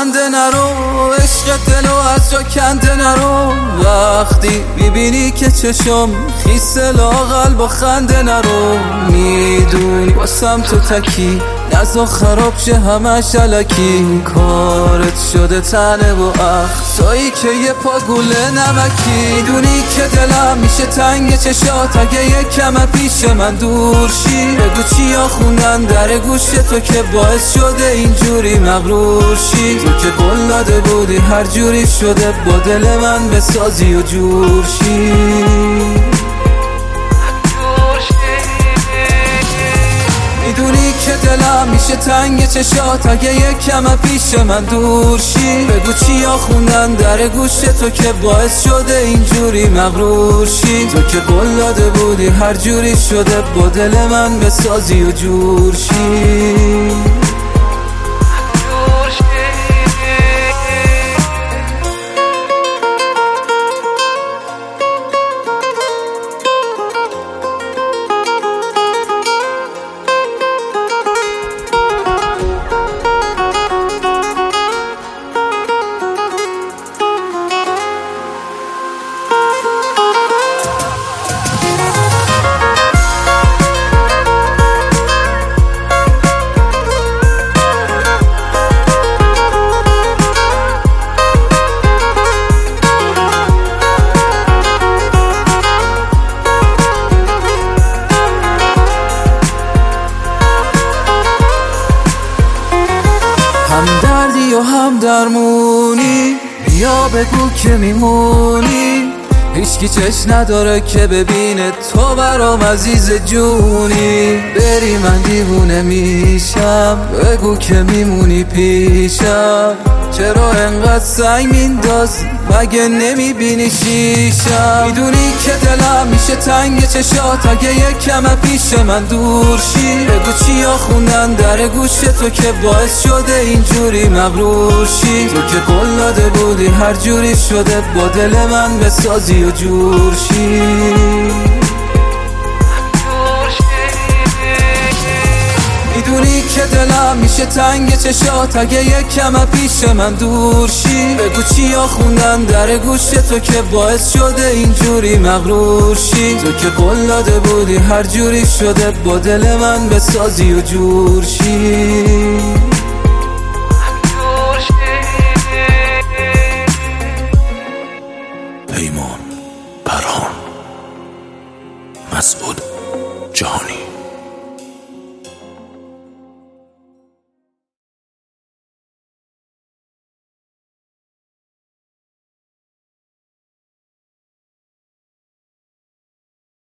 خنده نرو، عشق دلو از جا کنده نرو. وقتی میبینی که چشم خیسه لاغل با خنده نرو. میدونی واسم تو تکی نزا خراب شه همش علکی. کارت شده تنه و اخ تویی که یه پا گوله نمکی. میدونی که دلم میشه تنگ چشات اگه یک کم پیش من دور شی. بگو چیا خوندن در گوش تو که باعث شده اینجوری مغرور شی. تو که قول داده بودی هر جوری شده با دل من بسازی و جور شی. میدونی که دلم میشه تنگ چشات اگه یک کم پیش من دور شی. بگو چیا خوندن در گوش تو که باعث شده اینجوری مغرور شی. تو که قول داده بودی هر جوری شده با دل من بسازی و جور شی. هم دردی و هم درمونی، بیا بگو که میمونی. هیچکی چشم نداره که ببینه تو برام عزیز جونی. بری من دیوونه میشم، بگو که میمونی پیشم. چرا انقدر سنگ میندازی مگه نمیبینی شیشم. میدونی که دلم میشه تنگ چشات اگه یک کم پیش من دور شی. بگو چیا خوندن در گوش تو که باعث شده اینجوری مغرور شی. تو که قول داده بودی هر جوری شده با دل من بسازی و جور شی. میدونی که دلم میشه تنگ چشات اگه یک کم پیش من دور شی. بگو چیا خوندن در گوش تو که باعث شده اینجوری مغرور شی. تو که قول داده بودی هر جوری شده با دل من بسازی و جور شی. پیمان، پرهان، مسعود.